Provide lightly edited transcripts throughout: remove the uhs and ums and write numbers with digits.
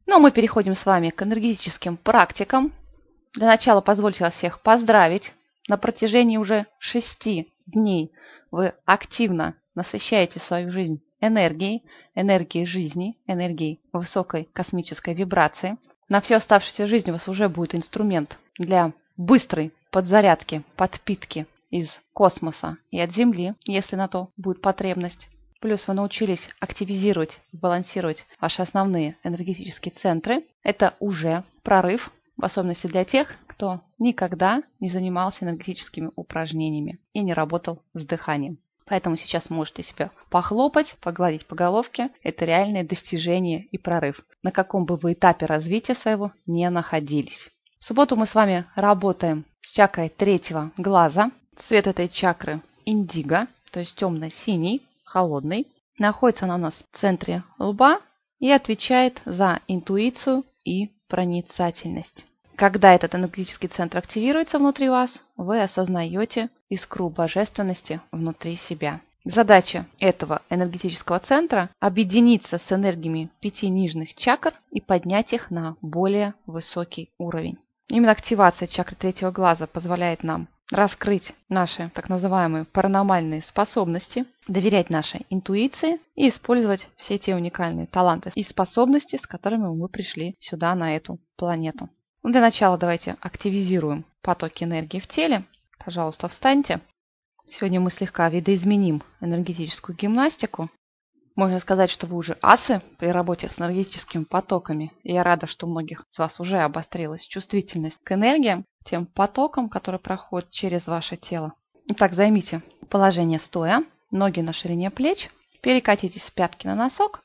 Но мы переходим с вами к энергетическим практикам. Для начала позвольте вас всех поздравить. На протяжении уже 6 дней вы активно насыщаете свою жизнь энергией жизни, энергией высокой космической вибрации. На всю оставшуюся жизнь у вас уже будет инструмент для быстрой подзарядки, подпитки из космоса и от Земли, если на то будет потребность. Плюс вы научились активизировать и балансировать ваши основные энергетические центры. Это уже прорыв, в особенности для тех, кто никогда не занимался энергетическими упражнениями и не работал с дыханием. Поэтому сейчас можете себя похлопать, погладить по головке. Это реальное достижение и прорыв, на каком бы вы этапе развития своего не находились. В субботу мы с вами работаем с чакрой 3-го глаза. Цвет этой чакры индиго, то есть темно-синий, холодный. Находится она у нас в центре лба и отвечает за интуицию и проницательность. Когда этот энергетический центр активируется внутри вас, вы осознаете искру божественности внутри себя. Задача этого энергетического центра – объединиться с энергиями 5 нижних чакр и поднять их на более высокий уровень. Именно активация чакры 3-го глаза позволяет нам раскрыть наши так называемые паранормальные способности, доверять нашей интуиции и использовать все те уникальные таланты и способности, с которыми мы пришли сюда, на эту планету. Для начала давайте активизируем потоки энергии в теле. Пожалуйста, встаньте. Сегодня мы слегка видоизменим энергетическую гимнастику. Можно сказать, что вы уже асы при работе с энергетическими потоками. И я рада, что у многих из вас уже обострилась чувствительность к энергиям, тем потокам, которые проходят через ваше тело. Итак, займите положение стоя, ноги на ширине плеч, перекатитесь с пятки на носок,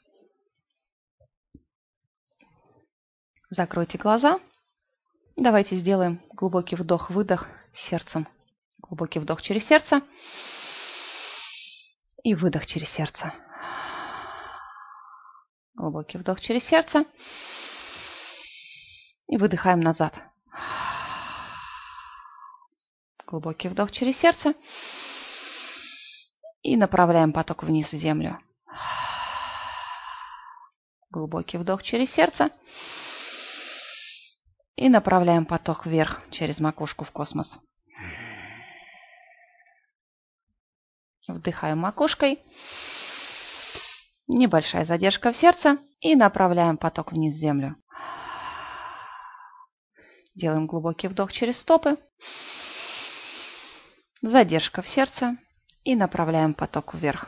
закройте глаза. Давайте сделаем глубокий вдох-выдох сердцем. Глубокий вдох через сердце и выдох через сердце. Глубокий вдох через сердце и выдыхаем назад. Глубокий вдох через сердце и направляем поток вниз в землю. Глубокий вдох через сердце и направляем поток вверх через макушку в космос. Вдыхаем макушкой. Небольшая задержка в сердце и направляем поток вниз в землю. Делаем глубокий вдох через стопы. Задержка в сердце и направляем поток вверх.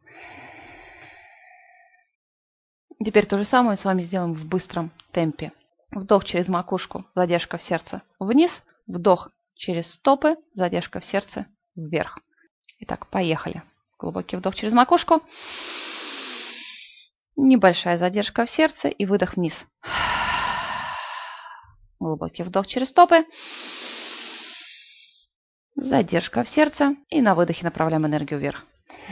Теперь то же самое с вами сделаем в быстром темпе. Вдох через макушку, задержка в сердце вниз. Вдох через стопы, задержка в сердце вверх. Итак, поехали. Глубокий вдох через макушку. Небольшая задержка в сердце и выдох вниз. Глубокий вдох через стопы. Задержка в сердце. И на выдохе направляем энергию вверх.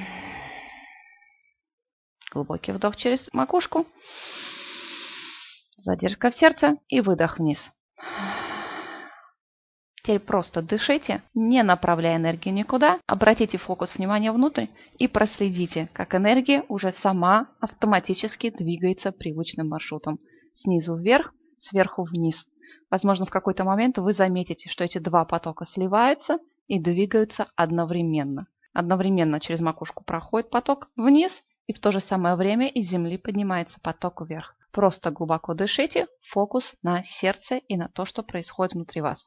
Глубокий вдох через макушку. Задержка в сердце и выдох вниз. Теперь просто дышите, не направляя энергию никуда. Обратите фокус внимания внутрь и проследите, как энергия уже сама автоматически двигается привычным маршрутом. Снизу вверх, сверху вниз. Возможно, в какой-то момент вы заметите, что эти два потока сливаются и двигаются одновременно. Одновременно через макушку проходит поток вниз, и в то же самое время из земли поднимается поток вверх. Просто глубоко дышите, фокус на сердце и на то, что происходит внутри вас.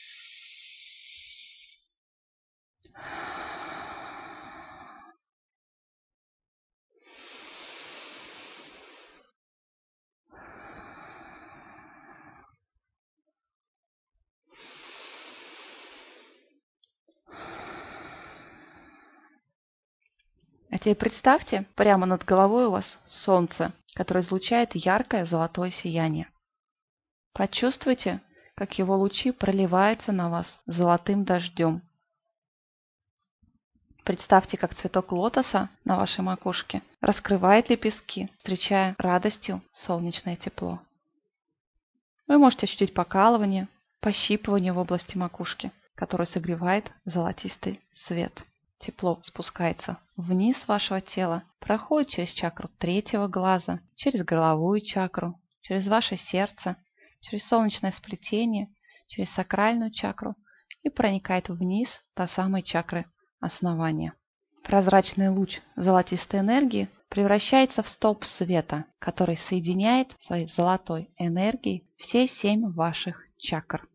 А теперь представьте, прямо над головой у вас солнце, которое излучает яркое золотое сияние. Почувствуйте, как его лучи проливаются на вас золотым дождем. Представьте, как цветок лотоса на вашей макушке раскрывает лепестки, встречая радостью солнечное тепло. Вы можете ощутить покалывание, пощипывание в области макушки, которое согревает золотистый свет. Тепло спускается вниз вашего тела, проходит через чакру 3-го глаза, через горловую чакру, через ваше сердце, через солнечное сплетение, через сакральную чакру и проникает вниз до самой чакры основания. Прозрачный луч золотистой энергии превращается в столб света, который соединяет своей золотой энергией все 7 ваших чакр.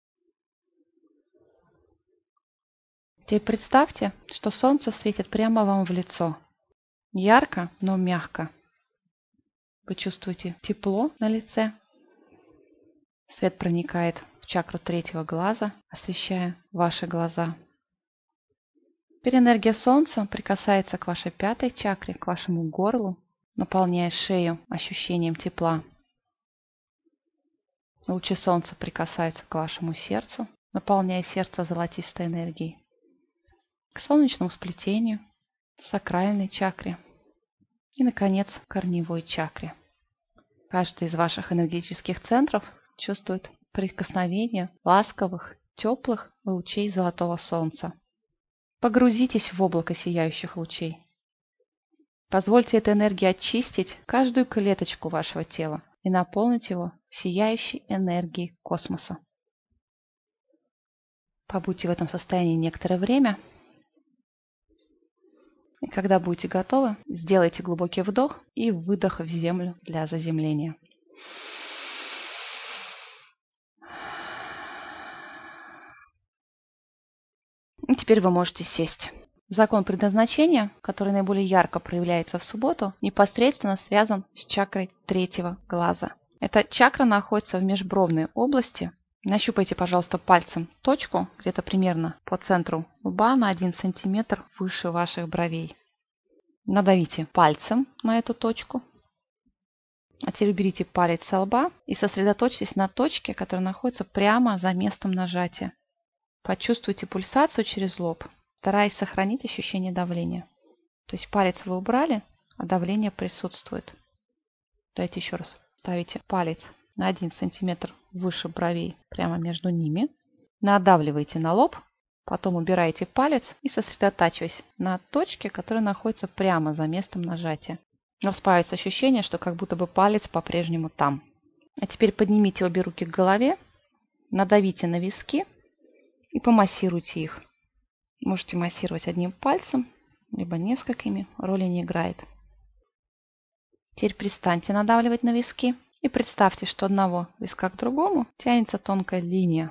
Теперь представьте, что солнце светит прямо вам в лицо. Ярко, но мягко. Вы чувствуете тепло на лице. Свет проникает в чакру 3-го глаза, освещая ваши глаза. Теперь энергия солнца прикасается к вашей 5-й чакре, к вашему горлу, наполняя шею ощущением тепла. Лучи солнца прикасаются к вашему сердцу, наполняя сердце золотистой энергией. К солнечному сплетению, сакральной чакре и, наконец, корневой чакре. Каждый из ваших энергетических центров чувствует прикосновение ласковых, теплых лучей золотого солнца. Погрузитесь в облако сияющих лучей. Позвольте этой энергии очистить каждую клеточку вашего тела и наполнить его сияющей энергией космоса. Побудьте в этом состоянии некоторое время. И когда будете готовы, сделайте глубокий вдох и выдох в землю для заземления. И теперь вы можете сесть. Закон предназначения, который наиболее ярко проявляется в субботу, непосредственно связан с чакрой 3-го глаза. Эта чакра находится в межбровной области. Нащупайте, пожалуйста, пальцем точку, где-то примерно по центру лба на 1 см выше ваших бровей. Надавите пальцем на эту точку. А теперь уберите палец со лба и сосредоточьтесь на точке, которая находится прямо за местом нажатия. Почувствуйте пульсацию через лоб, стараясь сохранить ощущение давления. То есть палец вы убрали, а давление присутствует. Давайте еще раз. Ставите палец на 1 см выше бровей, прямо между ними. Надавливаете на лоб, потом убираете палец и сосредотачиваясь на точке, которая находится прямо за местом нажатия. У вас появится ощущение, что как будто бы палец по-прежнему там. А теперь поднимите обе руки к голове, надавите на виски и помассируйте их. Можете массировать одним пальцем, либо несколькими, роли не играет. Теперь перестаньте надавливать на виски и представьте, что от одного виска к другому тянется тонкая линия.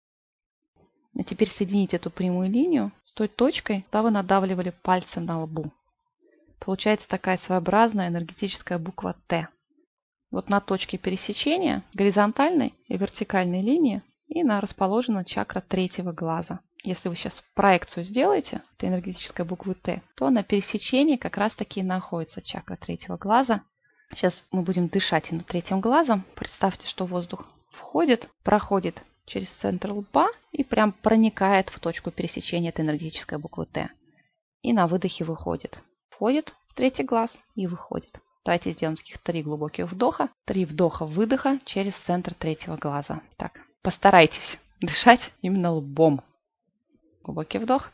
А теперь соедините эту прямую линию с той точкой, куда вы надавливали пальцы на лбу. Получается такая своеобразная энергетическая буква Т. Вот на точке пересечения горизонтальной и вертикальной линии и расположена чакра 3-го глаза. Если вы сейчас проекцию сделаете этой энергетической буквы Т, то на пересечении как раз таки находится чакра 3-го глаза. Сейчас мы будем дышать над 3-м глазом. Представьте, что воздух входит, проходит через центр лба и прям проникает в точку пересечения этой энергетической буквы Т. И на выдохе выходит. Входит в 3-й глаз и выходит. Давайте сделаем таких 3 глубоких вдоха. 3 вдоха-выдоха через центр 3-го глаза. Так, постарайтесь дышать именно лбом. Глубокий вдох.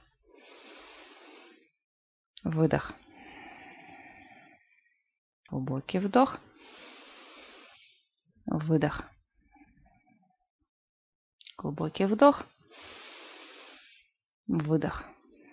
Выдох. Глубокий вдох. Выдох. Глубокий вдох. Выдох.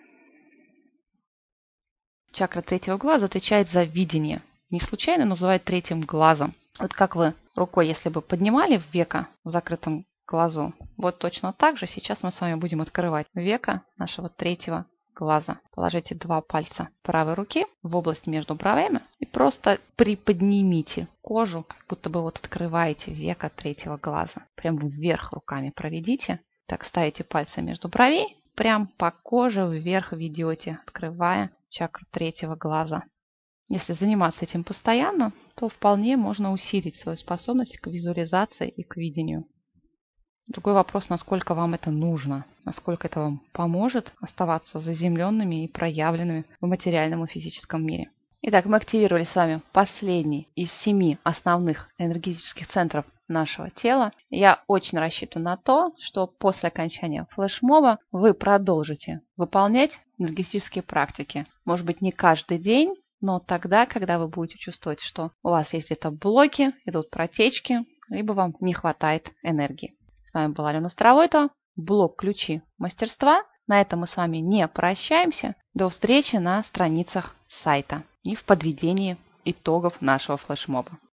Чакра 3-го глаза отвечает за видение. Не случайно называют 3-м глазом. Вот как вы рукой, если бы поднимали веко в закрытом глазу, вот точно так же сейчас мы с вами будем открывать веко нашего 3-го глаза. Положите 2 пальца правой руки в область между бровями и просто приподнимите кожу, как будто бы вот открываете веко 3-го глаза. Прям вверх руками проведите. Так, ставите пальцы между бровей, прям по коже вверх ведете, открывая чакру 3-го глаза. Если заниматься этим постоянно, то вполне можно усилить свою способность к визуализации и к видению. Другой вопрос, насколько вам это нужно, насколько это вам поможет оставаться заземленными и проявленными в материальном и физическом мире. Итак, мы активировали с вами последний из 7 основных энергетических центров нашего тела. Я очень рассчитываю на то, что после окончания флешмоба вы продолжите выполнять энергетические практики. Может быть, не каждый день, но тогда, когда вы будете чувствовать, что у вас есть где-то блоки, идут протечки, либо вам не хватает энергии. С вами была Алена Старовойтова, блог «Ключи мастерства». На этом мы с вами не прощаемся. До встречи на страницах сайта и в подведении итогов нашего флешмоба.